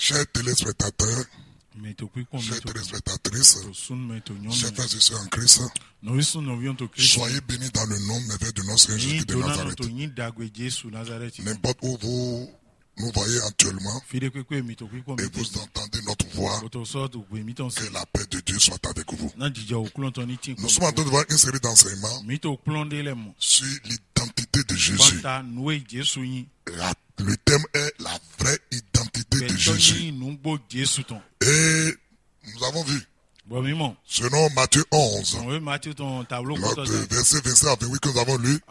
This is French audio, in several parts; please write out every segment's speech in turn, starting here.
Chers téléspectateurs, chères téléspectatrices, chers frères et sœurs en Christ, soyez bénis dans le nom merveilleux de notre Seigneur Jésus de Nazareth. N'importe où vous nous voyez actuellement et vous entendez notre voix, que la paix de Dieu soit avec vous. Nous sommes en train de voir une série d'enseignements sur l'identité de Jésus. Le thème est la vraie identité de Jésus. Et nous avons vu, selon Matthieu 11, notre verset 27 à 28 que nous avons lu,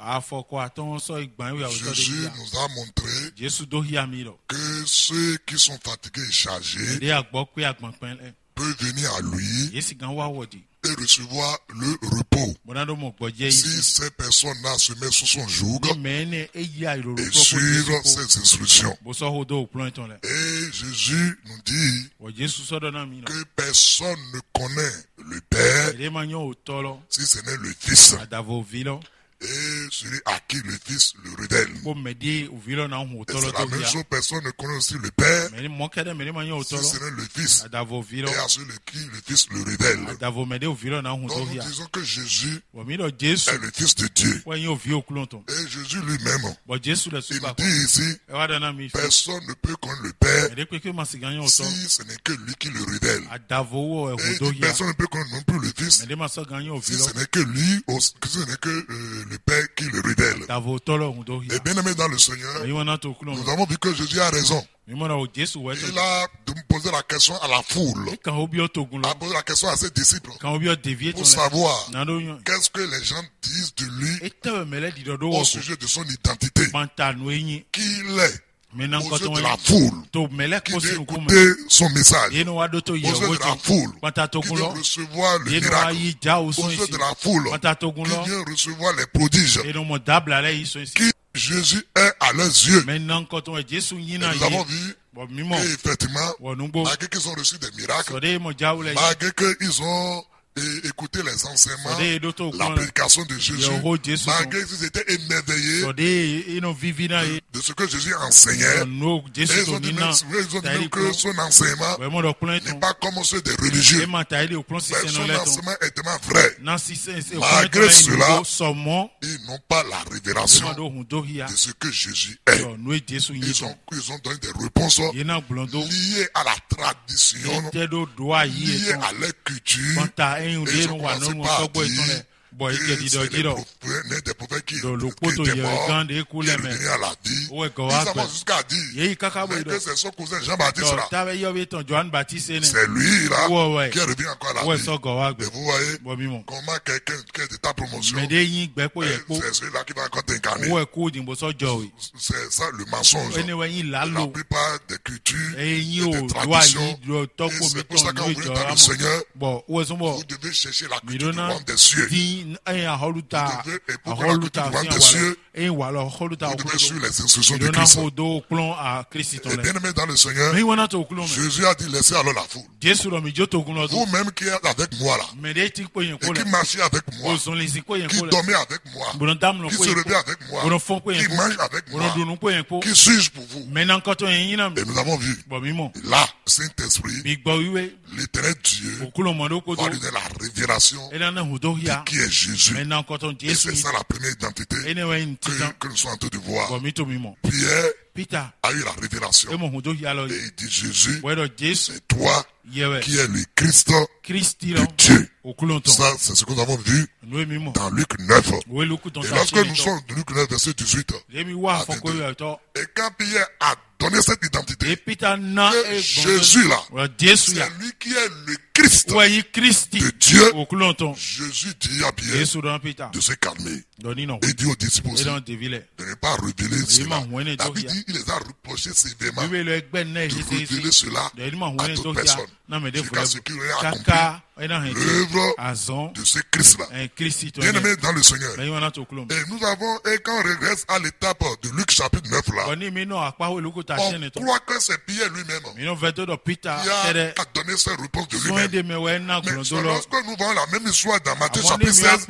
Jésus nous a montré que ceux qui sont fatigués et chargés peuvent venir à lui et recevoir le repos. Si ces personnes-là se mettent sous son joug et suivent ses instructions. Et Jésus nous dit que personne ne connaît le Père si ce n'est le Fils. Et celui à qui le Fils le révèle. Et c'est la même chose, personne ne connaît aussi le Père si ce n'est le Fils. Et à celui qui le Fils le révèle. Donc nous disons que Jésus est le Fils de Dieu. Et Jésus lui-même, il dit ici, personne ne peut connaître le Père si ce n'est que lui qui le révèle. Et personne ne peut connaître non plus le Fils si ce n'est que lui, si ce n'est que le Père qui le révèle. Et bien aimé dans le Seigneur, nous avons vu que Jésus a raison. Il a posé la question à la foule. Il a posé la question à ses disciples pour savoir qu'est-ce que les gens disent de lui au sujet de son identité. Qui il est. Aux yeux de la foule qui vient écouter son message, aux yeux de la foule qui vient recevoir le miracle, aux yeux de la foule qui vient recevoir les prodiges, qui Jésus est à leurs yeux. Et nous avons vu qu'effectivement, malgré qu'ils ont reçu des miracles, malgré qu'ils ont écouter les enseignements, la prédication de Jésus, malgré qu'ils étaient émerveillés de ce que Jésus enseignait, et ils ont dit même que son enseignement n'est pas comme ceux des religieux, mais son enseignement est tellement vrai. Malgré cela, ils n'ont pas la révélation de ce que Jésus est. Ils ont donné des réponses liées à la tradition, liées à leur culture. Et ils ont commencé par dire que c'est des prophètes qui étaient morts, qui revenaient à la vie. Ils avaient jusqu'à dire que c'est son cousin Jean-Baptiste là. C'est lui là qui est revenu encore à la vie. Et vous voyez comment quelqu'un qui est de ta promotion, c'est celui-là qui va encore t'incarner. C'est ça le mensonge. La plupart des cultures et des traditions. Et c'est pour ça que quand vous venez dans le Seigneur, vous devez chercher la culture du royaume des cieux. Vous devez éprouver la culture du royaume des cieux. Vous devez suivre les instructions de Christ. Et bien aimé dans le Seigneur, Jésus a dit laissez alors la foule. Vous-même qui êtes avec moi là, et qui marchez avec moi, qui dormez avec moi, qui se levez avec moi, qui mange avec moi, qui suis-je pour vous? Et nous avons vu là, Saint-Esprit, l'Éternel Dieu va donner la révélation de qui est Jésus. Et c'est ça la première identité que nous sommes en train de voir. Pierre a eu la révélation. Et il dit Jésus, c'est toi qui es le Christ de Dieu. Ça, c'est ce que nous avons vu dans Luc 9. Et lorsque nous sommes dans Luc 9, verset 18, et quand Pierre a donné cette identité, que Jésus là, c'est lui qui est le Christ de Dieu, Jésus dit à Pierre de se calmer. Et dit aux disciples aussi de ne pas révéler cela. David dit, il les a reprochés sévèrement de révéler cela à d'autres personnes. Jusqu'à ce qu'il ait accompli l'œuvre de ce Christ-là. Bien-aimé dans le Seigneur. Et nous avons, et quand on regresse à l'étape de Luc chapitre 9 là, on croit que c'est Pierre lui-même qui a donné cette réponse de lui-même. Mais lorsque nous voyons la même histoire dans Matthieu chapitre 16,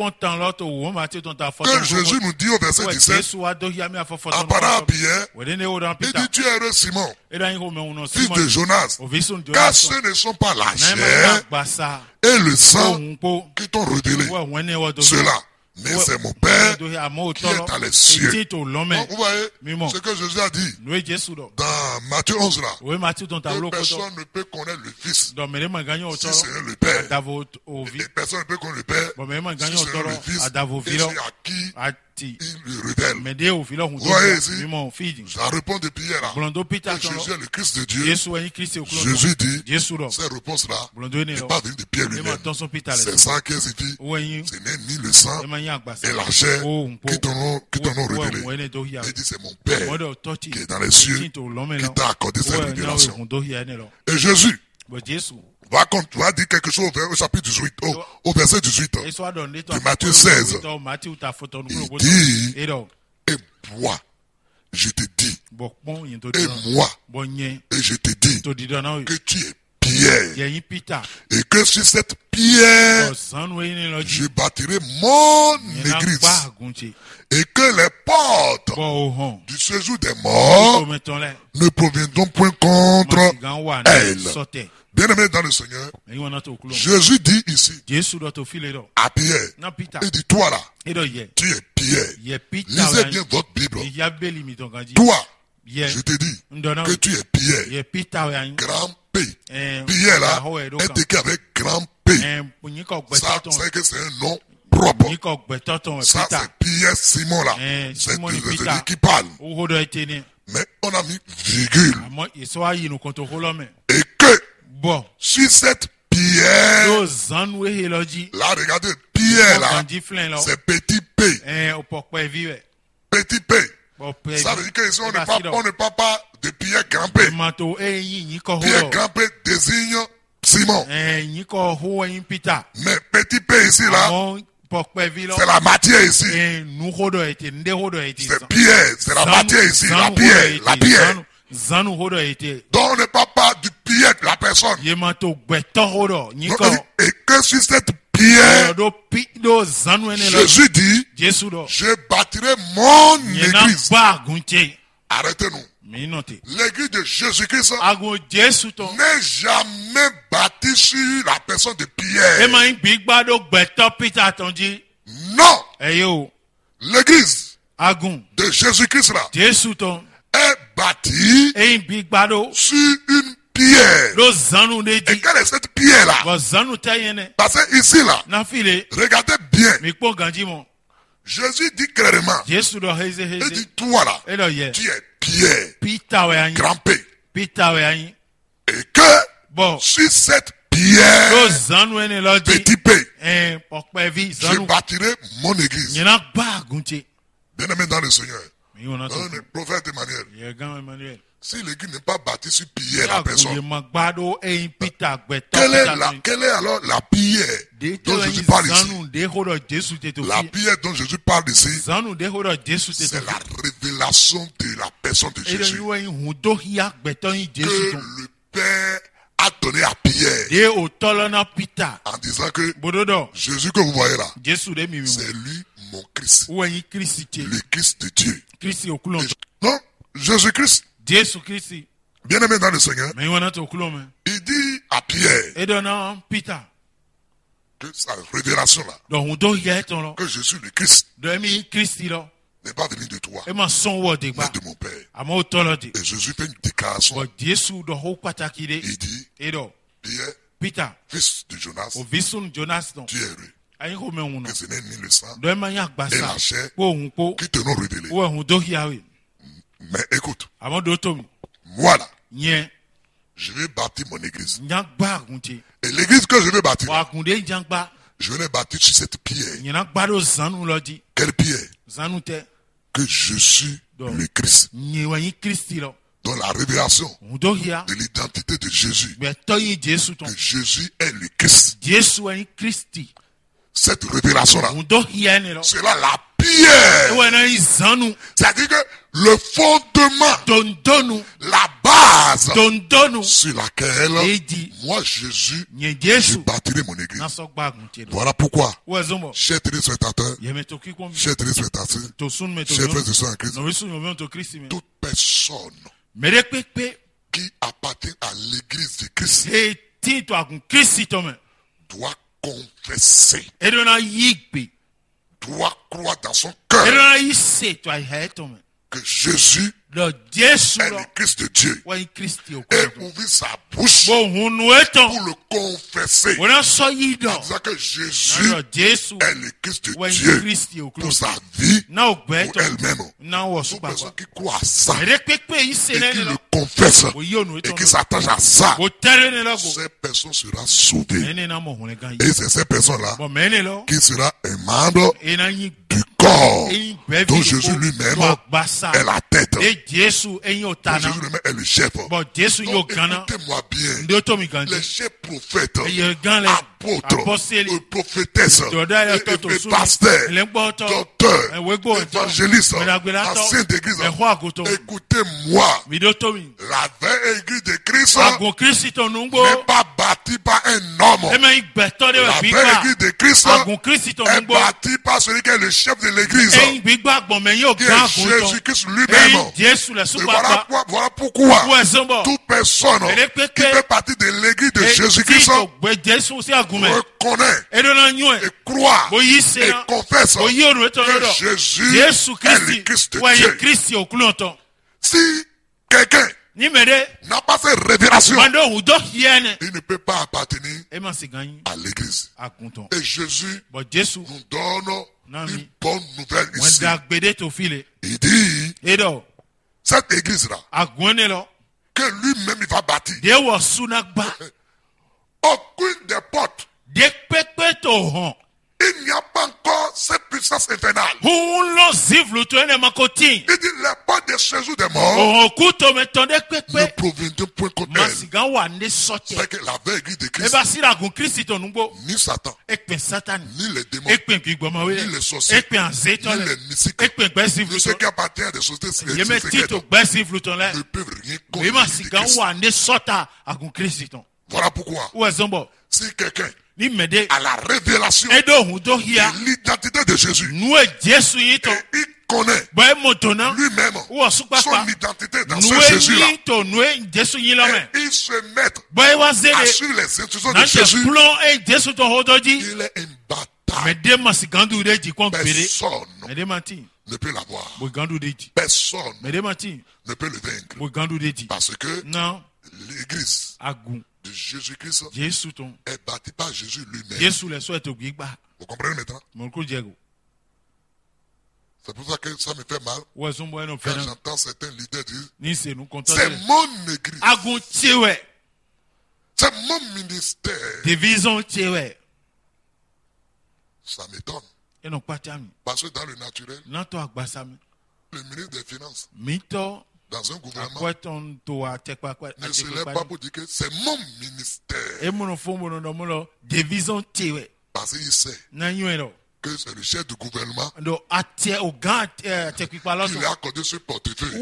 que Jésus nous dit au verset 17, en parlant à Pierre, il dit, tu es heureux Simon, fils de Jonas, car ce ne sont pas la chair et le sang qui t'ont révélé cela, mais c'est mon Père qui est dans les cieux. Donc, vous voyez ce que Jésus a dit dans Matthieu 11 là, que personne ne peut connaître le Fils si c'est le Père, et personne ne peut connaître le Père si c'est le Fils, et c'est à qui il le révèle. Vous voyez ici, la réponse de Pierre là, que Jésus est le Christ de Dieu. Jésus dit, cette réponse-là n'est pas venue de Pierre lui-même. C'est ça qui signifie, ce n'est ni le sang et la chair qui t'en ont révélé. Il dit, c'est mon Père qui est dans les cieux qui t'a accordé cette révélation. Et Jésus va dire quelque chose au chapitre 18, au verset 18 de Matthieu 16. Il dit, et moi, je te dis, et moi, et je te dis que tu es Pierre, et que sur cette pierre, je bâtirai mon église, et que les portes du séjour des morts ne proviendront point contre elle. Bien-aimé dans le Seigneur, Jésus dit ici à Pierre, il dit, toi là, tu es Pierre. Lisez bien votre Bible. Toi, je te dis que tu es Pierre. Grand P. Pierre là est écrit avec grand P. Ça, c'est que c'est un nom propre. Ça, c'est Pierre Simon là. C'est lui qui parle. Mais on a mis virgule. Et que sur cette pierre, là, regardez, pierre là, c'est petit P. Petit P. Ça veut dire que ici, on ne parle pas de pierre grand P. Pierre grand P désigne Simon. Mais petit P ici là, c'est la matière ici. C'est pierre, c'est la matière ici, la pierre. Donc on ne parle pas du pierre de la personne. Et que sur cette pierre, Jésus dit, je bâtirai mon église. Arrêtez-nous. L'église de Jésus-Christ n'est jamais bâtie sur la personne de Pierre. Non. L'église de Jésus-Christ là est bâtie sur une pierre. Et quelle est cette pierre là? Parce que ici là, regardez bien. Jésus dit clairement, il dit, toi là, tu es Pierre, grand P. Et que sur cette pierre, petit P, je bâtirai mon église. Bien-aimé dans le Seigneur, dans le prophète Emmanuel, si l'église n'est pas bâtie sur pierre, la personne, quelle est alors la pierre dont Jésus parle ici? La pierre dont Jésus parle ici, c'est la révélation de la personne de Jésus que le Père a donné à Pierre en disant que Jésus que vous voyez là, c'est lui mon Christ, le Christ de Dieu. Non, Jésus-Christ, bien-aimé dans le Seigneur, il dit à Pierre que sa révélation là, que je suis le Christ, n'est pas venu de toi, mais de mon Père. Et Jésus fait une déclaration. Il dit, Pierre, fils de Jonas, tu es heureux. Que ce n'est ni le sang et la chair qui te l'ont révélé. Mais écoute, moi là, je vais bâtir mon église. Et l'église que je vais bâtir, je vais bâtir sur cette pierre. Quelle pierre? Que je suis le Christ. Dans la révélation de l'identité de Jésus, que Jésus est le Christ. Christ. Cette révélation-là, c'est là la pierre. C'est-à-dire que le fondement, la base sur laquelle moi, Jésus, je bâtirai mon église. Voilà pourquoi, chers téléspectateurs, chers frères et sœurs en Christ, toute personne qui appartient à l'église de Christ doit confesser, doit croire dans son cœur que Jésus est le Christ de Dieu et ouvrir sa bouche pour le confesser en disant que Jésus est le Christ de Dieu pour sa vie, pour elle-même. Toute personne qui croit à ça et qui le confesse et qui s'attache à ça, cette personne sera sauvée. Et c'est cette personne-là qui sera un membre du corps dont Jésus lui-même est la tête. Donc Jésus lui-même est le chef. Donc écoutez-moi bien. Les chefs prophètes, apôtres, prophétesses, pasteurs, docteurs, évangélistes, anciens d'église, écoutez-moi. La vraie église de Christ n'est pas bâtie par un homme. La vraie église de Christ est bâtie par celui qui est le chef de l'église, qui est Jésus-Christ lui-même. Voilà pourquoi toute personne qui fait partie de l'église de Jésus-Christ reconnaît et croit et confesse que Jésus est le Christ de Dieu. Si quelqu'un n'a pas cette révélation, il ne peut pas appartenir à l'église. Et Jésus nous donne une bonne nouvelle ici. Il dit, cette église-là, que lui-même il va bâtir, aucune des portes, il n'y a pas encore cette puissance infernale. Il dit les portes des séjours des morts ne proviennent point contre elle. C'est que la vraie église de Christ, ni Satan, ni les démons, ni les sorciers, ni les mystiques, ni ceux qui appartiennent à des sociétés secrètes ne peuvent rien contre Christ. Voilà pourquoi, si quelqu'un à la révélation de l'identité de Jésus, et il connaît lui-même son identité dans ce Jésus-là, et il se met à suivre les instructions de Jésus, il est imbattable. Personne ne peut l'avoir. Personne ne peut le vaincre. Parce que l'église de Jésus-Christ est bâti par Jésus lui-même. Vous comprenez maintenant? C'est pour ça que ça me fait mal quand j'entends certains leaders dire c'est mon église, c'est mon ministère. Ça m'étonne. Parce que dans le naturel, le ministre des Finances dans un gouvernement ne se lève pas pour dire que c'est mon ministère. Parce qu'il sait que c'est le chef du gouvernement qui lui a accordé ce portefeuille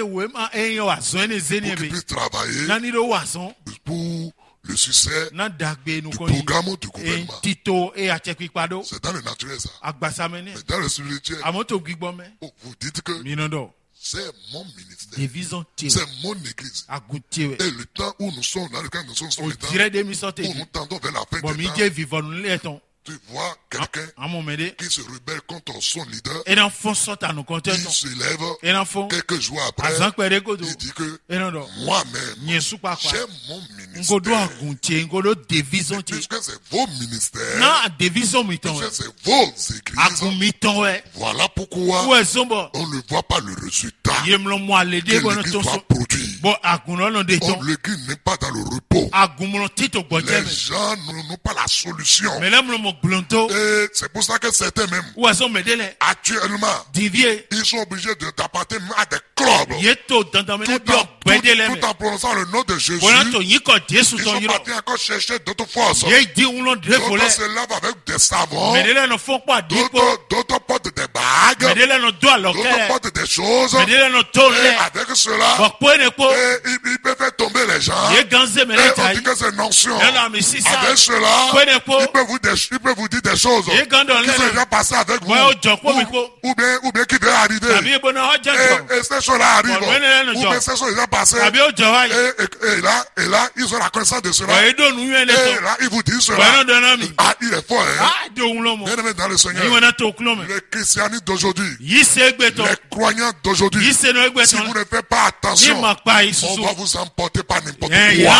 pour qu'il puisse travailler pour le succès du programme du gouvernement. C'est dans le naturel ça. Mais dans le spirituel, vous dites que c'est mon ministère, c'est mon église. Et le temps où nous sommes, dans le temps où nous sommes, le temps où nous tendons vers la fin des temps, tu vois quelqu'un qui se rebelle contre son leader, il se lève quelques jours après, il dit que moi-même, j'ai mon ministère. Puisque c'est vos ministères, puisque c'est vos églises, voilà pourquoi on ne voit pas le résultat que l'église doit produire. L'église n'est pas dans dans le repos. Les gens n'ont pas la solution. Et c'est pour ça que certains même, actuellement, ils sont obligés d'apparter à des clubs. Tout en prononçant le nom de Jésus, ils sont partis encore chercher d'autres forces. D'autres se lavent avec des savons. D'autres portent des bagues. D'autres portent des choses. Et avec cela, ils peuvent faire tomber les gens. Et on dit que c'est une onction. Avec cela, ils peuvent vous dire des choses qui sont déjà passées avec vous. Ou bien qui vont arriver. Et ces choses-là arrivent. Ou bien ces choses déjà passées. Et là, ils ont la connaissance de cela. Et là, ils vous disent cela. Ah, il est fort, hein? Bien-aimé dans le Seigneur. Les christianistes d'aujourd'hui, les croyants d'aujourd'hui, si vous ne faites pas attention, on va vous emporter par n'importe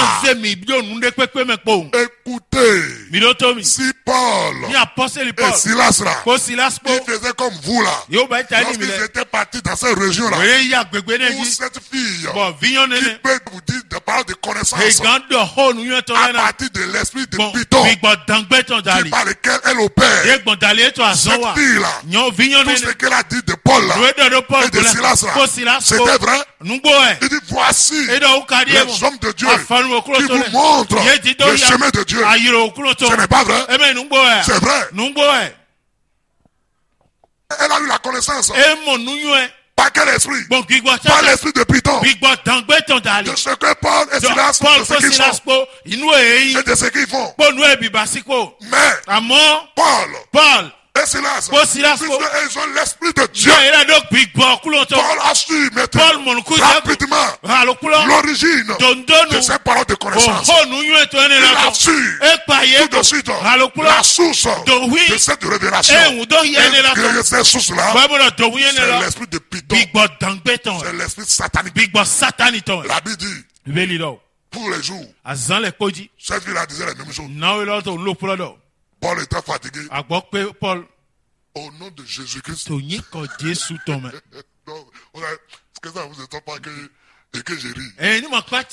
quoi. Écoutez, si Paul et Silas là, ils faisaient comme vous là, lorsqu'ils étaient partis dans cette région là, où cette fille qui peut vous dire des paroles de connaissance à partir de l'esprit de Python par lequel elle opère, cette fille là, tout ce qu'elle a dit de Paul là et de Silas là, c'était vrai. Il dit voici les hommes de Dieu qui vous montrent le chemin de Dieu. Ce n'est pas vrai. C'est vrai. Elle a eu la connaissance. Par quel esprit? Par l'esprit de Python. De ce que Paul et Silas font, de ce qu'ils font. Et de ce qu'ils font. Mais Paul et Silas, ils ont l'esprit de Dieu. Paul a su mettre rapidement l'origine de ces paroles de connaissance. Il a su tout de suite la source de cette révélation. Et cette source-là, c'est l'esprit de Python. C'est l'esprit satanique. La Bible dit, pour les jours, cette ville disait la même chose. Paul était fatigué. Au nom de Jésus-Christ. Donc, est-ce que ça vous étonne pas que je ris?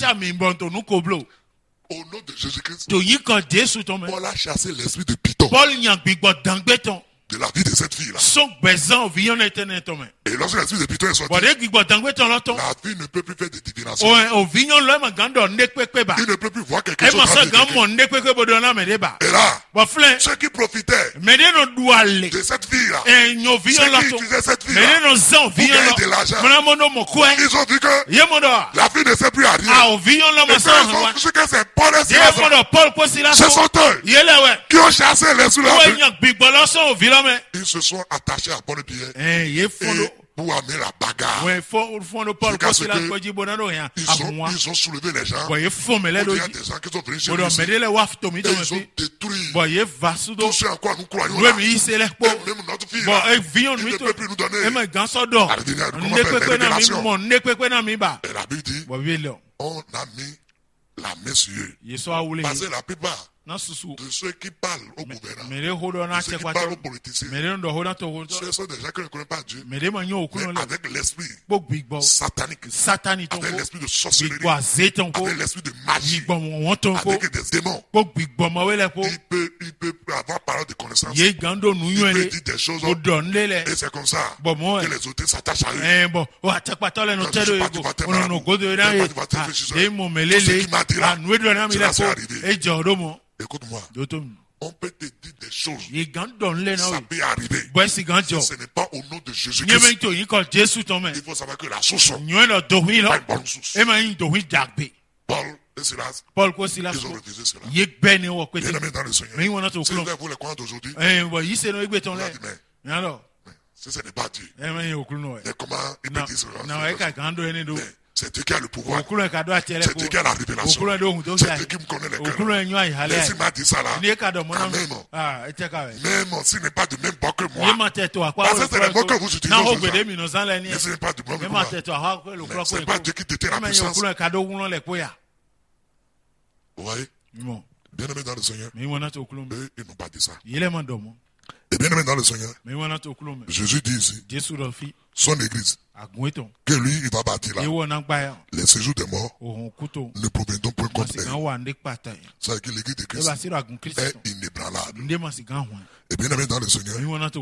Au nom de Jésus-Christ. Paul a chassé l'esprit de Python. De la vie de cette fille-là. Et lorsque l'esprit de Python est sorti, la fille ne peut plus faire de divination. Il ne peut plus voir quelque chose. Et là, ceux qui profitaient de cette fille-là, ceux qui utilisaient cette fille-là pour gagner de l'argent, ils ont vu que la fille ne sait plus à rien. Et quand ils ont vu que c'est Paul et Silas, ce sont eux qui ont chassé l'esprit-là. Ils se sont attachés à Paul et Pierre pour amener la bagarre. Ils ont soulevé les gens. Il y a des gens qui sont venus chez lui. Ils ont détruit tout ce en quoi nous croyons là. Même notre fille là, il ne peut plus nous donner et la Bible dit, on a mis la main sur eux. Parce que la plupart de ceux qui parlent au gouvernement, de ceux qui parlent aux politiciens, ce sont des gens qui ne connaissent pas Dieu, mais avec l'esprit satanique, avec l'esprit de sorcellerie, avec l'esprit de magie, avec des démons. Il peut avoir parole de connaissance, il peut dire des choses, et c'est comme ça que les autres s'attachent à eux. Quand je suis parti voir tes marabouts, tout ce qui m'a dit là, cela s'est arrivé. Écoute-moi, on peut te dire des choses, ça peut arriver. Ce n'est pas au nom de Jésus-Christ. Il faut savoir que la source n'est pas une bonne source. Paul et Silas, ils ont refusé cela. Bien-aimés dans le Seigneur, c'est vrai vous les croyants d'aujourd'hui. Si ce n'est pas Dieu, mais comment il peut dire cela? C'est Dieu qui a le pouvoir. C'est Dieu qui a la révélation. C'est Dieu qui me connaît les cœurs. Et s'il m'a dit ça là, même s'il n'est pas du même bord que moi, parce que c'est le mot que vous utilisez aujourd'hui. Mais s'il n'est pas du même bord que moi, c'est pas Dieu qui détient la puissance. Vous voyez? Bien-aimés dans le Seigneur, eux, ils n'ont pas dit ça. Et bien-aimés dans le Seigneur, Jésus dit ici, son église, que lui, il va bâtir là. Les séjours des morts ne proviennent point contre elle. Ça veut dire que l'église de Christ est inébranlable. Et bien aimé dans le Seigneur,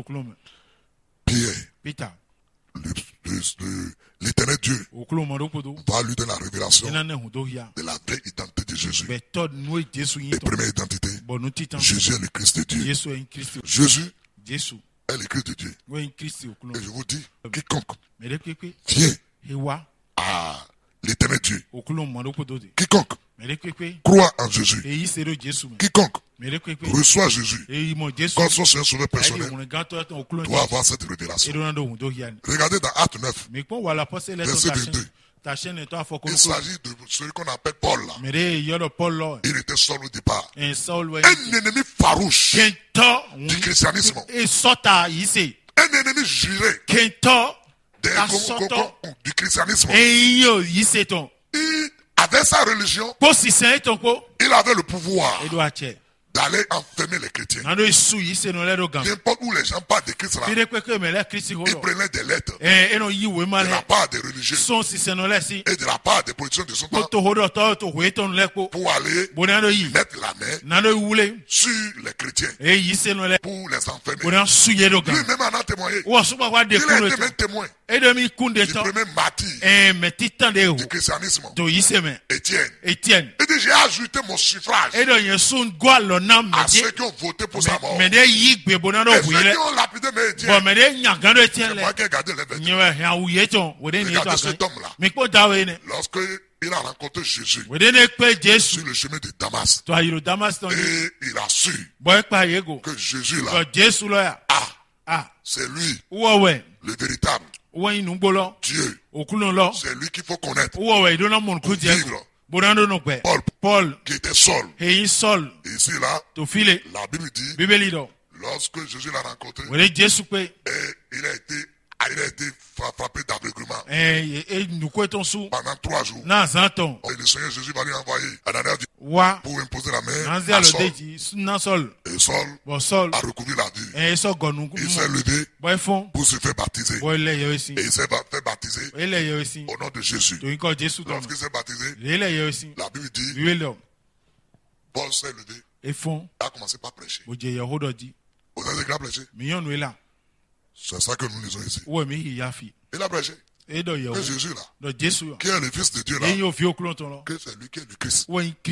Pierre, l'Éternel Dieu va lui donner la révélation de la vraie identité de Jésus. La première identité, Jésus est le Christ de Dieu. Jésus est le Christ de Dieu. Et je vous dis, quiconque vient à l'Éternel Dieu, quiconque croit en Jésus, quiconque reçoit Jésus comme son Seigneur Sauveur personnel doit avoir cette révélation. Regardez dans Acte 9, verset 22. Il s'agit de celui qu'on appelle Paul. Il était seul au départ. Un ennemi farouche du christianisme. Un ennemi juré du christianisme. Il avait sa religion. Il avait le pouvoir d'aller enfermer les chrétiens. N'importe où les gens parlent de Christ là, ils prenaient des lettres de la part des religieux et de la part des politiciens de son temps pour aller mettre la main sur les chrétiens pour les enfermer. Lui-même en a témoigné. Il a été même témoin du premier martyr du christianisme, Étienne. Il dit, j'ai ajouté mon suffrage à ceux qui ont voté pour sa mort. Et ceux qui ont lapidé Étienne, c'est moi qui ai gardé les vêtements. Regardez cet homme-là. Lorsqu'il a rencontré Jésus sur le chemin de Damas, et il a su que Jésus là, c'est lui le véritable Dieu. C'est lui qu'il faut connaître pour vivre. Paul qui était seul. Et ici là, la Bible dit, lorsque Jésus l'a rencontré, et il a été frappé d'aveuglement pendant 3 jours. Et le Seigneur Jésus va lui envoyer Ananias pour imposer la main à Saul. Et Saul a recouvert la vue. Il s'est levé pour se faire baptiser. Et il s'est fait baptiser au nom de Jésus. Lorsqu'il s'est baptisé, la Bible dit, Paul s'est levé et a commencé par prêcher. Vous avez déjà prêché? C'est ça que nous lisons ici. Il a prêché. Que Jésus là, qui est le Fils de Dieu là, que c'est lui qui est le Christ.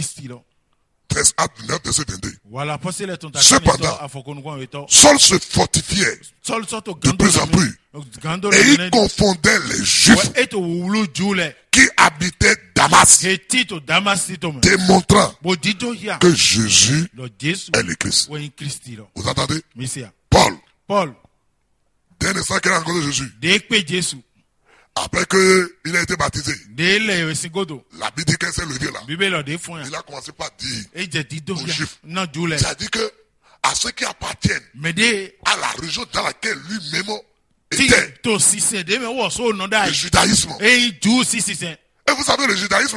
Acte 9, verset 22. Cependant, Saul se fortifiait de plus en plus et il confondait les Juifs qui habitaient Damas, démontrant que Jésus est le Christ. Vous entendez? Paul, dès l'instant qu'il a rencontré Jésus, après qu'il a été baptisé, la Bible dit qu'il s'est levé là. Il a commencé par dire aux Juifs, c'est-à-dire que à ceux qui appartiennent à la région dans laquelle lui-même était, le judaïsme. Et vous savez, le judaïsme,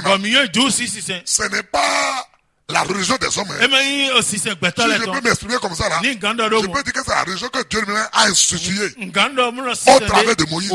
ce n'est pas la religion des hommes. Si je peux m'exprimer comme ça là, je peux dire que c'est la religion que Dieu lui-même a instituée au travers de Moïse.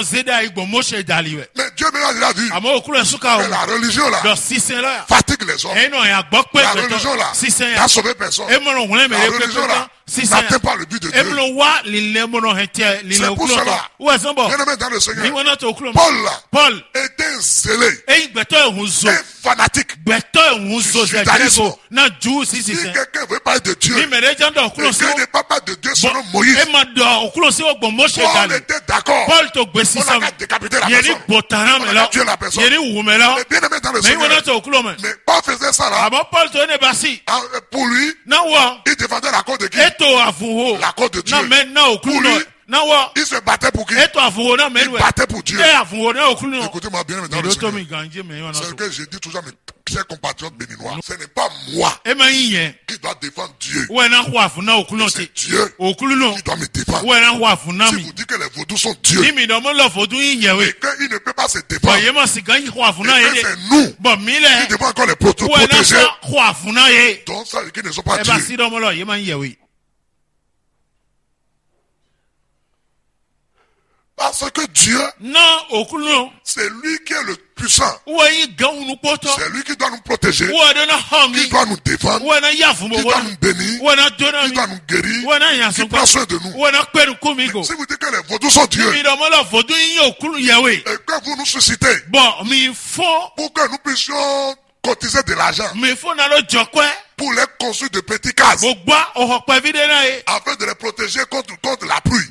Mais Dieu lui-même a dit que la religion là fatigue les hommes. La religion là n'a sauvé personne. La religion là n'atteint pas le but de Dieu. C'est pour cela, bien-aimé dans le Seigneur, Paul était zélé et fanatique du judaïsme. Si quelqu'un veut parler de Dieu, et Dieu n'est pas parler de Dieu selon Moïse, Paul était d'accord. On a décapité la personne. On a tué la personne. Mais bien aimé dans le Seigneur, mais Paul faisait ça là. Pour lui, il défendait la cause de qui? La cause de Dieu. Pour lui, il se battait pour qui? Il battait pour Dieu. Écoutez-moi bien, dans le Seigneur. C'est ce que je dis toujours à mes chers compatriotes béninois. Ce n'est pas moi qui dois défendre Dieu. C'est Dieu qui doit me défendre. Si vous dites que les vaudous sont Dieu et qu'il ne peut pas se défendre, et que c'est nous qui devons encore les protéger, donc ça veut dire qu'ils ne sont pas Dieu. Parce que Dieu, c'est lui qui est le puissant. C'est lui qui doit nous protéger, qui doit nous défendre, qui doit nous bénir, qui doit nous guérir, qui prend soin de nous. Mais si vous dites que les vaudous sont Dieu, et que vous nous suscitez, pour que nous puissions cotiser de l'argent, pour les construire de petits cases, afin de les protéger contre la pluie.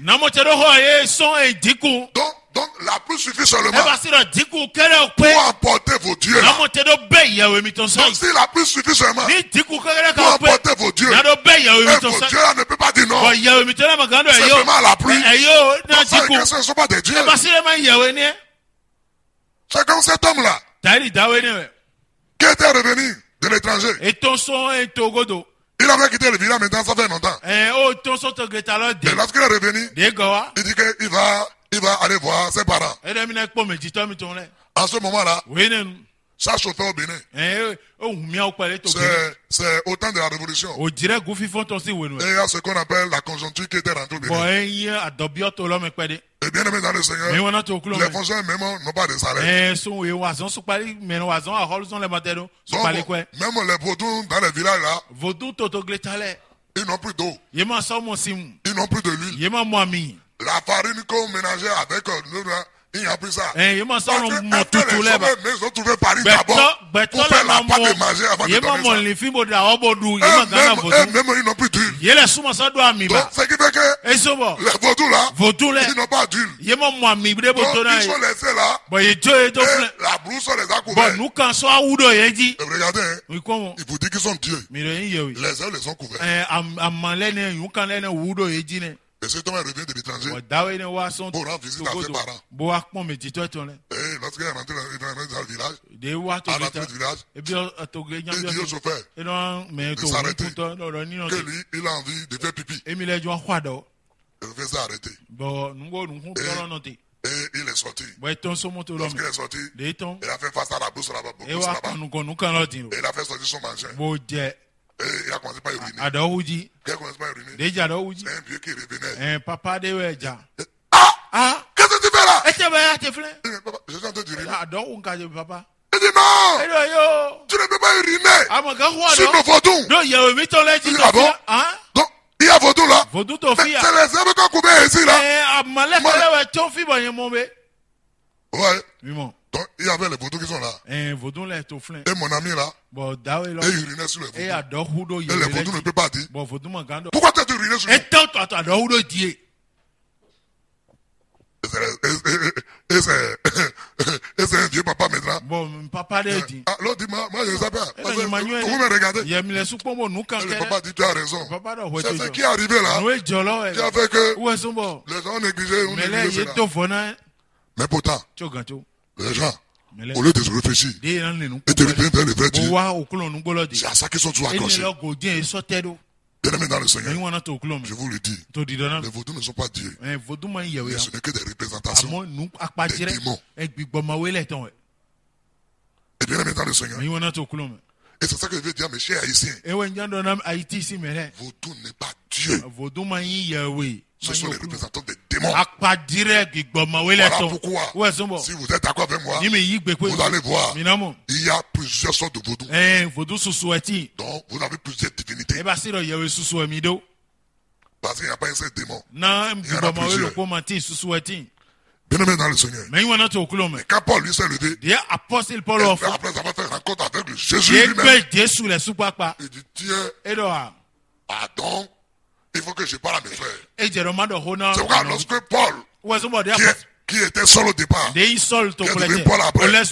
Donc la pluie suffit seulement pour emporter vos dieux là. Donc si la pluie suffit seulement pour emporter vos dieux, et vos dieux là ne peut pas dire non, c'est vraiment la pluie. Donc ça, ce ne sont pas des dieux. C'est comme cet homme là qui était revenu de l'étranger. Il avait quitté le village, maintenant ça fait longtemps. Et lorsqu'il est revenu, il dit qu'il va aller voir ses parents. En ce moment-là, ça chauffait au Bénin. C'est au temps de la révolution. Et il y a ce qu'on appelle la conjoncture qui était rentrée au Bénin. Et bien aimé dans le Seigneur, les fonctionnaires même n'ont pas de salaire. Donc, même les vaudous dans les villages là, ils n'ont plus d'eau. Ils n'ont plus de l'huile. La farine qu'on ménageait avec nous là, il n'y a plus ça. Parce que ils ont trouvé farine d'abord pour faire la pâte de manger avant de donner ça. Même ils n'ont plus d'huile. Donc, ce qui fait que les vaudous là, ils n'ont pas d'huile. Donc, ils sont laissés là. Et la brousse les a couverts. Et regardez, il vous dit qu'ils sont dieux. Les uns les ont couverts. Et cet homme est revenu de l'étranger pour rendre visite à ses parents. Et lorsqu'il est rentré dans le village, à l'entrée du village, il dit au chauffeur de s'arrêter. Que lui, il a envie de faire pipi. Et le chauffeur s'est arrêté. Et il est sorti. Lorsqu'il est sorti, il a fait face à la brousse là-bas. Et il a fait sortir son machin. Et il a commencé par uriner. Quand il a commencé par uriner, c'est un vieux qui revenait. Ah! Qu'est-ce que tu fais là? Il dit, papa, je suis en train d'uriner. Il dit non! Tu ne peux pas uriner sur nos vaudous. Il dit, ah bon? Donc, il y a vaudou là. C'est les herbes qu'on coupait ici là. Ouais. Donc, il y avait les vaudous qui sont là. Et mon ami là, et il urinait sur les vaudous. Et les vaudous ne peuvent pas dire. Pourquoi tu as uriné sur les vaudous? Et c'est un vieux papa maintenant. L'autre dit, moi je ne sais pas. Vous me regardez. Et le papa dit, tu as raison. C'est ce qui est arrivé là. Qui a fait que les gens négligeaient. Mais pourtant, les gens, au lieu de se réfléchir et de revenir vers le vrai Dieu, c'est à ça qu'ils sont toujours accrochés. Bien aimé dans le Seigneur, je vous le dis, les vaudous ne sont pas Dieu. Mais ce n'est que des représentations des démons. Et bien aimé dans le Seigneur, et c'est ça que je veux dire, mes chers haïtiens, vaudou n'est pas Dieu. Ce sont les représentants des démons. Voilà pourquoi, si vous êtes d'accord avec moi, vous allez voir, il y a plusieurs sortes de vaudous. Donc, vous avez plusieurs divinités. Parce qu'il n'y a pas un seul démon. Il y en a plusieurs. Bien aimé dans le Seigneur. Mais quand Paul lui s'est levé, après avoir fait rencontre avec le Jésus lui-même, il dit, tiens, donc, il faut que je parle à mes frères. C'est pourquoi lorsque Paul, qui était seul au départ, qui est devenu Paul après,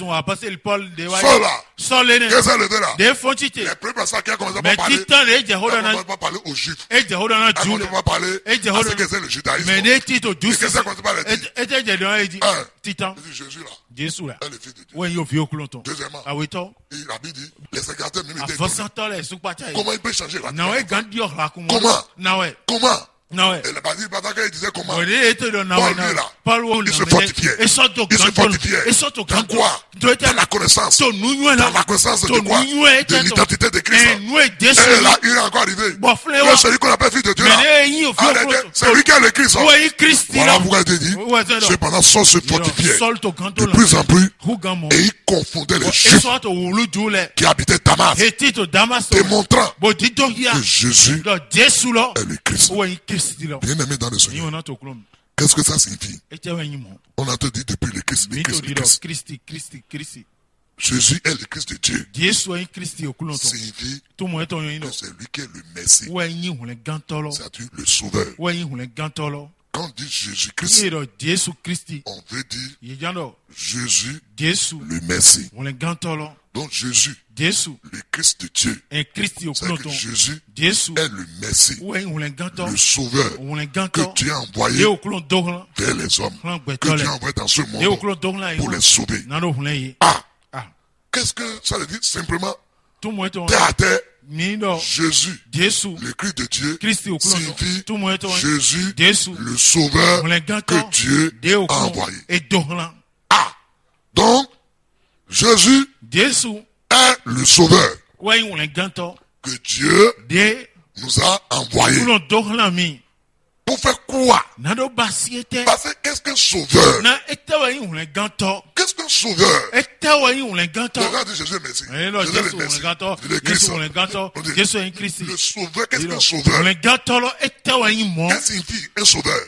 seul là, qui s'est levé là, les premiers personnes qui ont commencé à parler aux Juifs, qui ont commencé à parler à ce que c'est le judaïsme, et qui s'est commencé à leur dire, il dit Jésus là, est le fils de Dieu. Deuxièmement, il a dit, les secrétaires même étaient étonnés. Comment il peut changer la vie? Comment? Non, et la Bible, il disait comment? Paul, il se fortifiait. Il se fortifiait. Dans quoi? Dans la connaissance. Dans la connaissance de quoi? De l'identité de Christ. Et là, il est encore arrivé. C'est celui qu'on appelle fils de Dieu là. C'est lui qui est le Christ. Voilà pourquoi il dit. Cependant, Saul se fortifiait de plus en plus. Et il confondait les Juifs qui habitaient Damas. Démontrant que Jésus est le Christ. Bien aimé dans le Seigneur. Qu'est-ce que ça signifie? On a tout dit depuis le Christ. Jésus est le Christ de Dieu. Signifie que c'est lui qui est le Messie. C'est-à-dire le Sauveur. Quand on dit Jésus-Christ, on veut dire Jésus, le Messie. Donc Jésus, le Christ de Dieu, c'est que Jésus est le Messie, le Sauveur que Dieu a envoyé vers les hommes, que Dieu a envoyé dans ce monde pour les sauver. Qu'est-ce que ça veut dire? Simplement, terre à terre, Jésus, le Christ de Dieu, signifie Jésus, le Sauveur que Dieu a envoyé. Donc, Jésus est le Sauveur que Dieu nous a envoyé. Pour faire quoi? Parce que qu'est-ce qu'un sauveur? Qu'est-ce qu'un sauveur? Regarde Jésus est Messie. Jésus est le Messie. Le Christ. Le sauveur, qu'est-ce qu'un sauveur? Qu'est-ce que signifie un sauveur?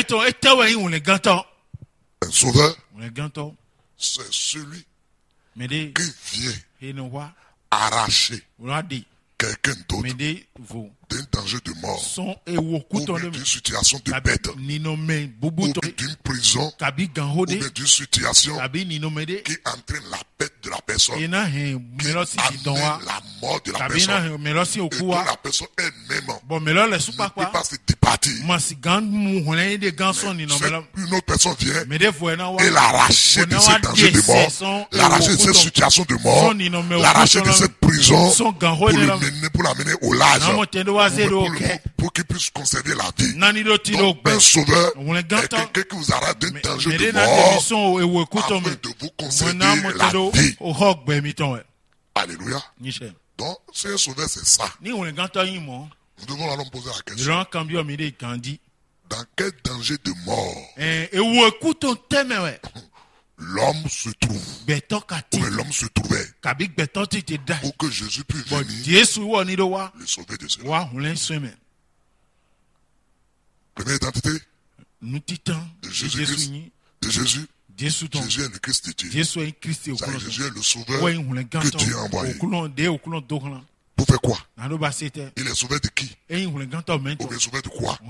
Un sauveur, c'est celui qui vient arracher quelqu'un d'autre d'un danger de mort, ou d'une situation de bête, ou d'une prison, ou d'une situation qui entraîne la perte de la personne, qui amène la mort de la personne, et dont la personne elle-même ne peut pas se départir. Une autre personne vient et l'arracher de ce danger de mort, l'arracher de cette situation de mort, l'arracher de cette prison pour l'amener au large, pour qu'il puisse conserver la vie. Donc, un sauveur est quelqu'un qui vous arrache d'un danger de mort afin de vous conserver la vie. Alléluia. Donc, c'est un sauveur, c'est ça. Nous devons alors poser la question. Dans quel danger de mort l'homme se trouve, ou l'homme se trouvait, pour que Jésus puisse venir le sauver de cela. Première identité de Jésus-Christ, de Jésus. Jésus est le Christ de Dieu. Jésus est le Sauveur que Dieu a envoyé. Pour faire quoi? Il est sauvé de qui? Ou bien sauvé de quoi?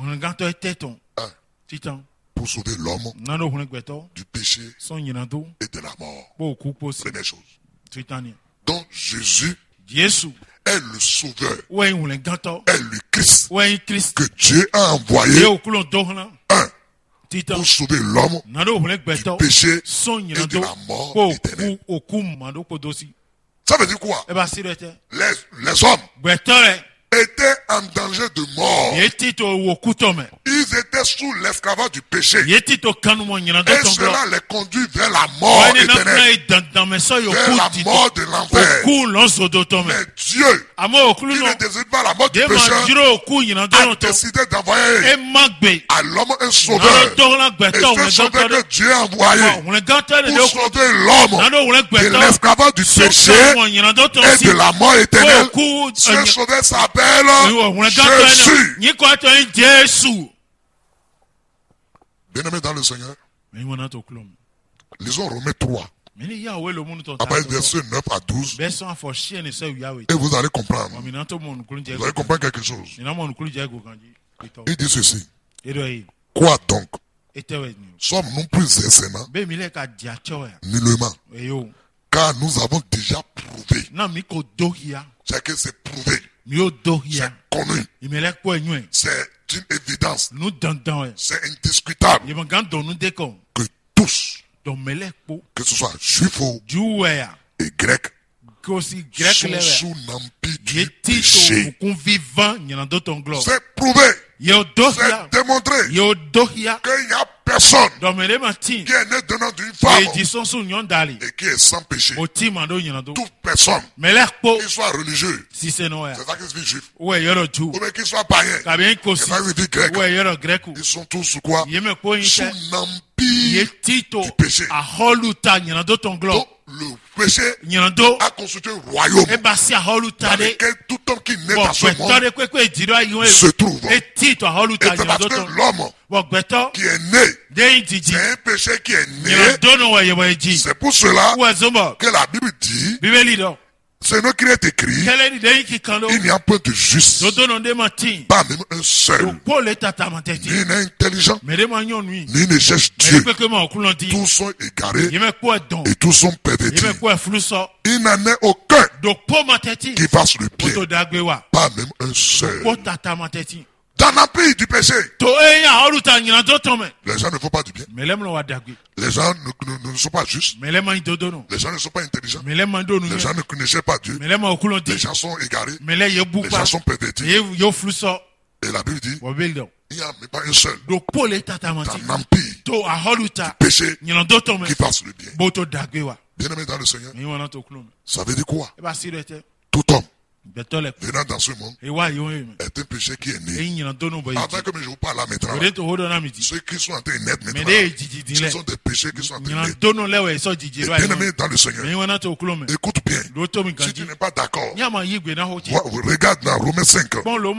Pour sauver l'homme du péché et de la mort. Première chose. Donc Jésus est le Sauveur, est le Christ que Dieu a envoyé pour sauver l'homme du péché et de la mort éternelle. Ça veut dire quoi? Les hommes étaient en danger de mort. Ils étaient sous l'esclavage du péché. Et cela les conduit vers la mort éternelle, vers la mort de l'enfer. Mais Dieu, qui ne désire pas la mort du pécheur, a décidé d'envoyer à l'homme un sauveur. Et ce sauveur que Dieu a envoyé pour sauver l'homme de l'esclavage du péché et de la mort éternelle, ce sauveur s'appelle Jésus. Bien-aimé dans le Seigneur, lisons Romains 3, à partir du verset 9 à 12, et vous allez comprendre. Vous allez comprendre quelque chose. Il dit ceci. Quoi donc? Sommes-nous plus excellents? Nullement. Car nous avons déjà prouvé. C'est que c'est prouvé. C'est connu. C'est une évidence. C'est indiscutable que tous, que ce soit juifs et grecs, sont sous l'empire du péché. C'est prouvé. C'est démontré qu'il n'y a personne qui est né donnant d'une femme et qui est sans péché. Toute personne, qu'il soit religieux, c'est ça qui signifie juif, ou bien qu'il soit païen, c'est ça qui signifie grec, ils sont tous sous quoi? Sous l'empire du péché. Donc, le péché a constitué un royaume dans lequel tout homme qui naît dans ce monde se trouve. Et c'est parce que l'homme qui est né, c'est un péché qui est né. C'est pour cela que la Bible dit, c'est nous qui est écrit, il n'y a point de juste, pas même un seul, ni intelligent, ni ne cherche Dieu. Tous sont égarés et tous sont pervertis. Il n'en est aucun qui fasse le bien, pas même un seul. Dans l'empire du péché, les gens ne font pas du bien. Les gens ne sont pas justes. Les gens ne sont pas intelligents. Les gens ne connaissent pas Dieu. Les gens sont égarés. Les gens sont pervertis. Et la Bible dit, il n'y a même pas un seul dans l'empire du péché qui fasse le bien. Bien aimé dans le Seigneur, ça veut dire quoi? Tout homme venant dans ce monde est un péché qui est né. Avant que je vous parle là maintenant, ceux qui sont en train de naître maintenant, ce sont des péchés qui sont en train de naître. Bien aimé dans le Seigneur, écoute bien. Si tu n'es pas d'accord, regarde dans Romains 5.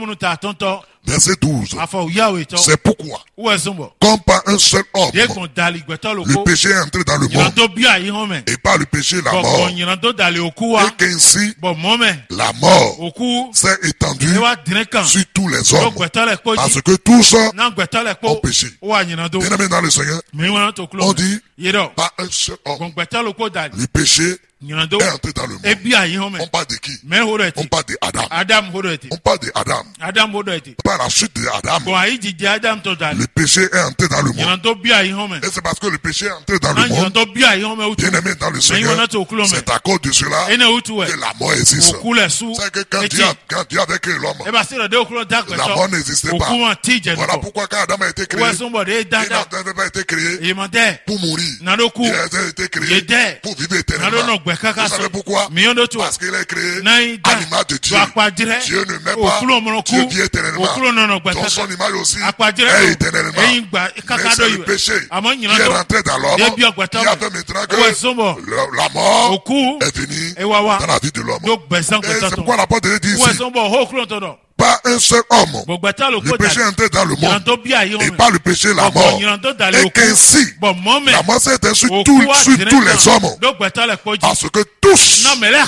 Verset 12. C'est pourquoi, comme par un seul homme, le péché est entré dans le monde, et par le péché la mort, et qu'ainsi la mort s'est étendue sur tous les hommes, parce que tous ont péché. Bien aimé dans le Seigneur, on dit par un seul homme, le péché est entré dans le monde. On parle de qui? On parle d'Adam. On parle d'Adam. Par la suite d'Adam, le péché est entré dans le monde. Et c'est parce que le péché est entré dans le monde, bien aimé dans le Seigneur, c'est à cause de cela que la mort existe. C'est que quand Dieu avait créé l'homme, la mort n'existait pas. Voilà pourquoi quand Adam a été créé, il n'avait pas été créé pour mourir. Il a été créé pour vivre éternellement. Vous savez pourquoi? Parce qu'il est créé à l'image de Dieu. Dieu ne met pas, Dieu vit éternellement. Donc son image aussi est éternellement. Mais c'est le péché qui est rentré dans l'homme qui a fait maintenant que la mort est venue dans la vie de l'homme. Et c'est pourquoi l'apôtre de Dieu dit ici, pas un seul homme, le péché est entré dans le monde, et pas le péché la mort, et qu'ainsi la mort s'est étendue sur tous les hommes, parce que tous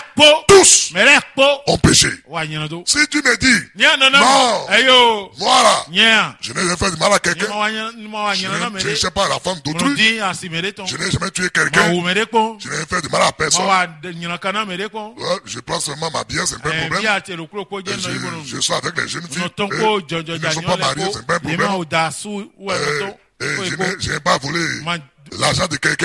ont péché. Si tu me dis non, voilà, je n'ai jamais fait du mal à quelqu'un, je ne sais pas la femme d'autrui, je n'ai jamais tué quelqu'un, je n'ai fait du mal à personne, je prends seulement ma bière, c'est pas un problème, je suis avec les jeunes filles, ils ne sont pas mariés, c'est pas un problème. Je n'ai pas volé l'argent de quelqu'un.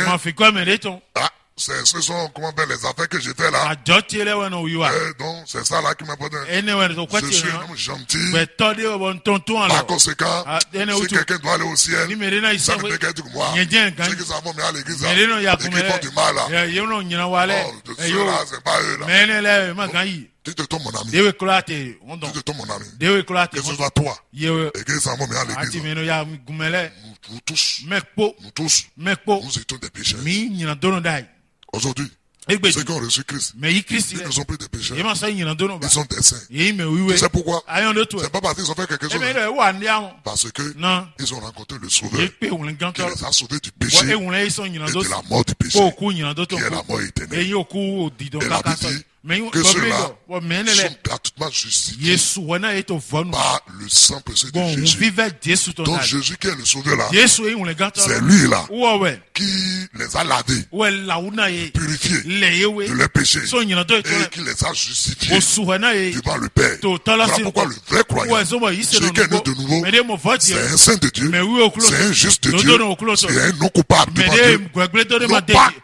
Ce sont, comment dire, les affaires que j'ai fait là. Donc, c'est ça là qui m'a donné. Je suis un homme gentil. Par conséquent, si quelqu'un doit aller au ciel, ça ne peut qu'être moi. Ceux qui s'en vont à l'église, et qui font du mal là. Ceux-là, c'est pas eux là. Tu te tombes mon ami. Tu te tombes mon ami. Que ce soit toi. Et que ça m'en met à l'église. Nous tous, nous étions des pécheurs. Aujourd'hui, ceux qui ont reçu Christ, ils ne sont plus des pécheurs. Ils sont des saints. Tu sais pourquoi? C'est pas parce qu'ils ont fait quelque chose. Parce que ils ont rencontré le Sauveur qui les a sauvés du péché et de la mort du péché, qui est la mort éternelle. Et la Bible dit que ceux-là sont gratuitement justifiés par le sang précieux de Jésus. Donc Jésus qui est le Sauveur là, c'est lui là qui les a lavés, purifiés de leurs péchés et qui les a justifiés devant le Père. Voilà pourquoi le vrai croyant, celui qui est né de nouveau, c'est un saint de Dieu, c'est un juste de Dieu, c'est un non coupable devant Dieu. Non pas que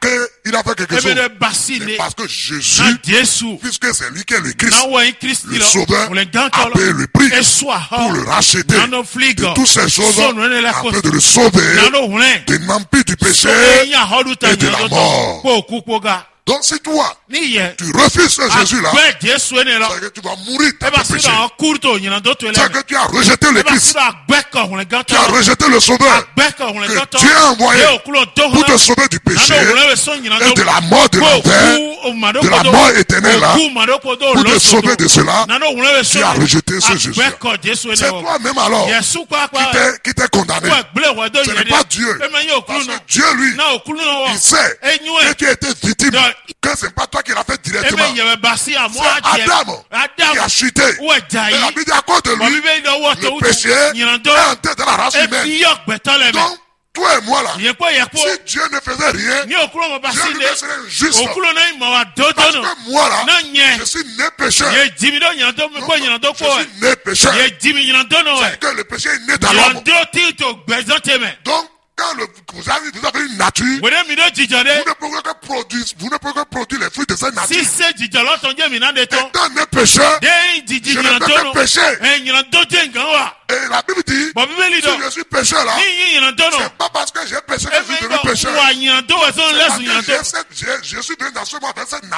il a fait quelque chose. C'est parce que Jésus, puisque c'est lui qui est le Christ, le Sauveur, a payé le prix pour le racheter de toutes ces choses afin de le sauver de l'empire du péché et de la mort. Donc si toi, tu refuses ce Jésus-là, c'est que tu vas mourir dans tes péchés. C'est que tu as rejeté le Christ. Tu as rejeté le Sauveur que Dieu a envoyé pour te sauver du péché et de la mort de l'enfer, de la mort éternelle là, pour te sauver de cela. Tu as rejeté ce Jésus-là. C'est toi-même alors qui t'es condamné. Ce n'est pas Dieu. Parce que Dieu, lui, il sait que tu as été victime. Que c'est pas toi qui l'as fait directement. C'est Adam qui a chuté. Et la Bible dit à cause de lui, le péché est entré dans la race humaine. Donc, toi et moi là, si Dieu ne faisait rien, Dieu ne serait juste. Parce que moi là, je suis né pécheur. Je suis né pécheur. C'est que le péché est né dans l'homme. Donc, quand vous avez une nature, vous ne pouvez que produire les fruits de cette nature. Étant né pécheur, je ne peux que pécher. Et la Bible dit, si je suis pécheur là, c'est pas parce que j'ai péché que je suis devenu pécheur. Je suis venu dans ce monde avec cette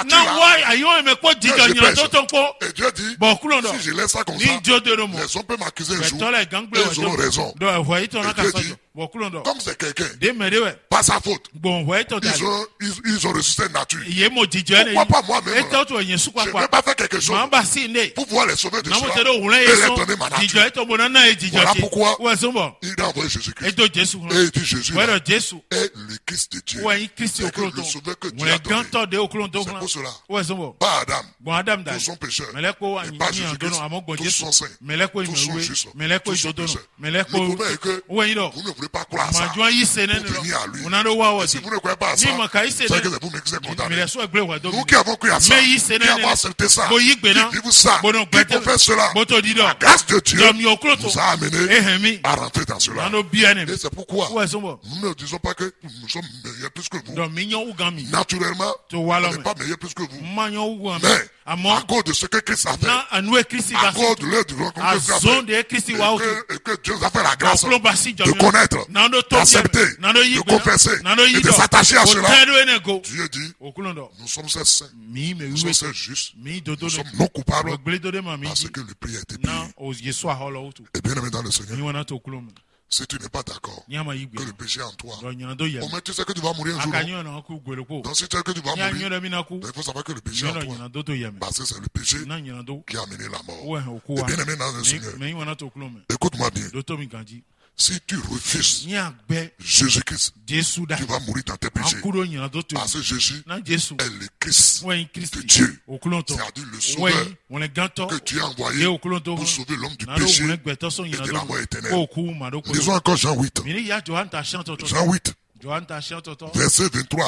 nature-là. Et Dieu dit, si je laisse ça comme ça, les hommes peuvent m'accuser un jour, et ils auront raison. Et Dieu dit, comme c'est quelqu'un, pas sa faute, ils ont reçu cette nature. Pourquoi pas moi-même? Je ne vais pas faire quelque chose pour pouvoir les sauver de cela et leur donner ma nature. Voilà pourquoi il a envoyé Jésus-Christ. Et il dit Jésus est le Christ de Dieu. C'est le sauveur que Dieu a donné. C'est pour cela. Pas Adam, tous sont pécheurs. Et pas Jésus-Christ, tous sont saints. Tous sont justes. Tous sont pécheurs. Le problème est que vous ne voulez pas croire à ça. Vous venez à lui. Et si vous ne croyez pas à ça, c'est que c'est vous-même qui êtes condamnés. Nous qui avons cru à ça, qui avons accepté ça, qui vivons ça, qui faut faire cela, la grâce de Dieu nous a amené à rentrer dans cela. Et c'est pourquoi nous ne disons pas que nous sommes meilleurs plus que vous. Naturellement, nous ne sommes pas meilleurs plus que vous. Mais à cause de ce que Christ a fait, à cause de l'œuvre que Christ a fait, et que Dieu nous a fait la grâce de connaître, d'accepter, de confesser et de s'attacher à cela, Dieu dit, nous sommes ces saints, nous sommes ces justes, nous sommes non coupables parce que le prix a été payé. Et bien aimé dans le Seigneur, si tu n'es pas d'accord que le péché est en toi, au moins tu sais que tu vas mourir un jour. Donc si tu sais que tu vas mourir, il faut savoir que le péché est en toi. Parce que c'est le péché qui a amené la mort. Et bien aimé dans le Seigneur, écoute-moi bien. Si tu refuses Jésus-Christ, tu vas mourir dans tes péchés. Parce que Jésus est le Christ de Dieu. C'est-à-dire le sauveur que Dieu a envoyé pour sauver l'homme du péché et de la mort éternelle. Lisons encore Jean 8. Jean 8. Verset 23 à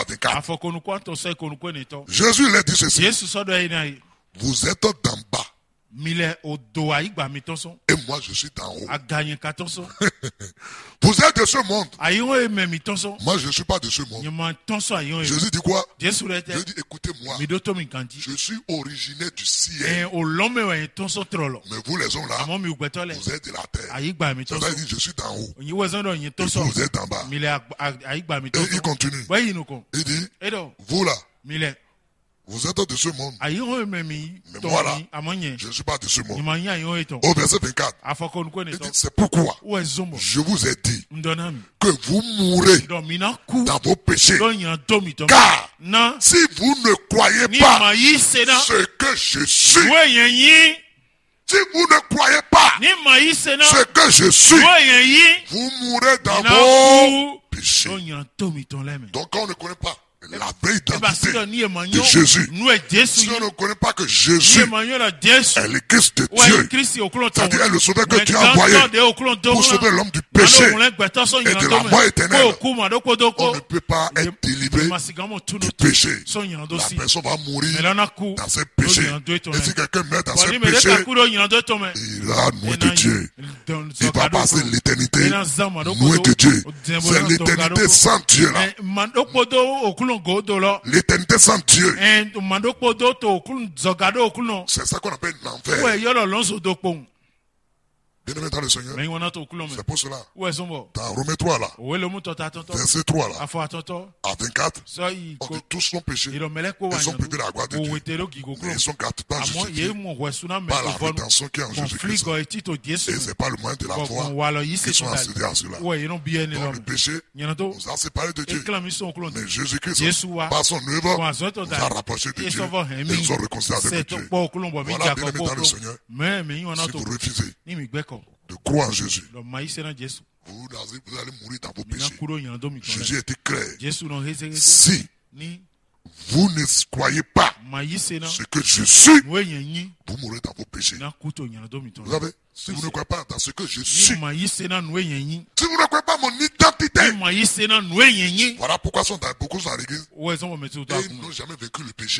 24. Jésus leur dit ceci. Vous êtes d'en bas. Et moi je suis d'en haut. Vous êtes de ce monde. Moi je ne suis pas de ce monde. Jésus dit quoi? Jésus dit écoutez-moi. Je suis originaire du ciel. Mais vous les hommes là, vous êtes de la terre. Ça veut dire je suis d'en haut. Et vous êtes d'en bas. Et il continue. Il dit vous là. Vous êtes de ce monde. Mais moi là, je ne suis pas de ce monde. Au verset 24, il dit, c'est pourquoi je vous ai dit que vous mourrez dans vos péchés. Car si vous ne croyez pas ce que je suis, si vous ne croyez pas ce que je suis, vous mourrez dans vos péchés. Donc quand on ne connaît pas la vraie identité de Jésus, si on ne connaît pas que Jésus est le Christ de Dieu, c'est-à-dire le sauveur que Dieu a envoyé pour sauver l'homme du péché et de la mort éternelle, on ne peut pas être délivré du péché. La personne va mourir dans ses péchés. Et si quelqu'un meurt dans ses péchés, il a noué de Dieu. Il va passer l'éternité noué de Dieu. C'est l'éternité sans Dieu là. L'éternité sans Dieu. C'est ça qu'on appelle l'enfer. Bien-aimé dans le Seigneur, c'est pour cela, dans Romains 3 là, verset 3 là, à 24, on dit tous sont péchés, ils ont privé la gloire de Dieu, mais ils sont gratuitement justifiés par la rédemption qui est en Jésus-Christ. Et c'est pas le moyen de la foi qu'ils sont accédés à cela. Donc le péché nous a séparés de Dieu, mais Jésus-Christ, par son œuvre, nous a rapprochés de Dieu et nous a réconciliés avec Dieu. Voilà, bien-aimé dans le Seigneur, si vous refusez de croire en Jésus, vous allez mourir dans vos péchés. Jésus était clair. Si vous ne croyez pas ce que je suis, vous mourrez dans vos péchés. Vous savez, si vous ne croyez pas dans ce que je suis, si vous ne croyez pas mon identité, voilà pourquoi beaucoup sont dans l'église et ils n'ont jamais vécu le péché.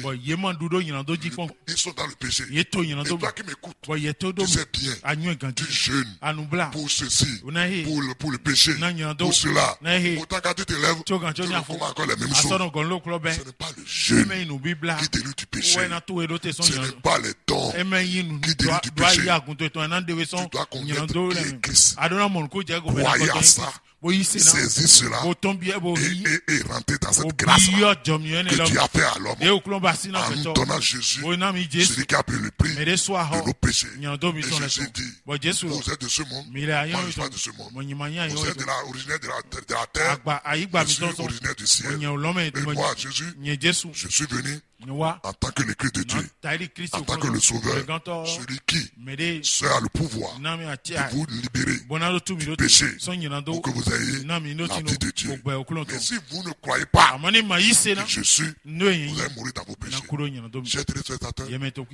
Ils sont dans le péché. Et toi qui m'écoutes, tu sais bien, tu jeûnes pour ceci, pour le péché, pour cela. Autant quand tu te lèves, tu recommences encore les mêmes choses. Ce n'est pas le jeûne qui délivre du péché. Ce n'est pas les dons qui délivrent du péché. Tu dois connaître Christ. Croyez à ça. Saisis cela et rentrer dans cette grâce que Dieu a fait à l'homme en nous donnant Jésus, celui qui a pris le prix de nos péchés. Et Jésus dit, vous êtes de ce monde, moi je ne suis pas de ce monde. Vous êtes originaire de la terre, je suis originaire du ciel. Et moi, Jésus, je suis venu en tant que le Christ de Dieu, en tant que le Sauveur, celui qui seul a le pouvoir de vous libérer du péché pour que vous ayez la vie de Dieu. Mais si vous ne croyez pas que je suis, vous allez mourir dans vos péchés. Chers téléspectateurs,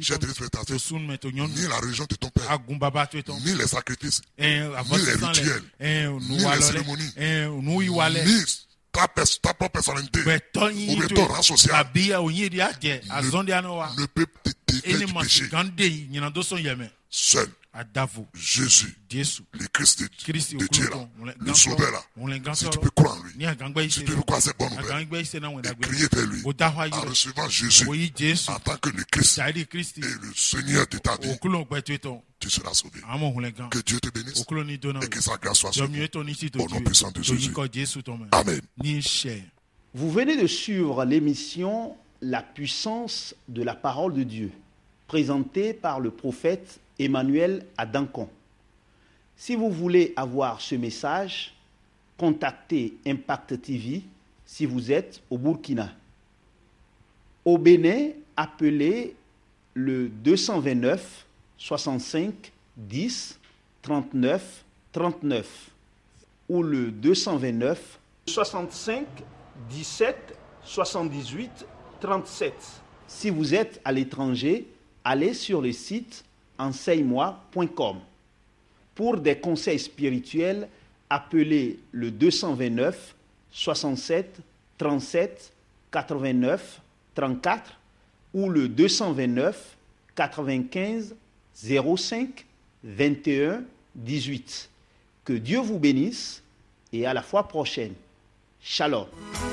ni la religion de ton père, ni les sacrifices, ni les rituels, ni les cérémonies, ni ta propre personnalité ou bien ton rang social ne peut te défaire du péché. Seul Jésus, le Christ de Dieu là, le Sauveur là, si tu peux croire en lui, si tu peux croire cette bonne nouvelle et crier vers lui en recevant Jésus en tant que le Christ et le Seigneur de ta vie, tu seras sauvé. Que Dieu te bénisse et que sa grâce soit sur nous. Au nom puissant de Jésus. Amen. Vous venez de suivre l'émission La puissance de la parole de Dieu, présentée par le prophète Emmanuel Adankon. Si vous voulez avoir ce message, contactez Impact TV si vous êtes au Burkina. Au Bénin, appelez le 229 65 10 39 39 ou le 229 65 17 78 37. Si vous êtes à l'étranger, allez sur le site enseigne-moi.com. Pour des conseils spirituels, appelez le 229 67 37 89 34 ou le 229 95 05 21 18. Que Dieu vous bénisse et à la fois prochaine. Shalom.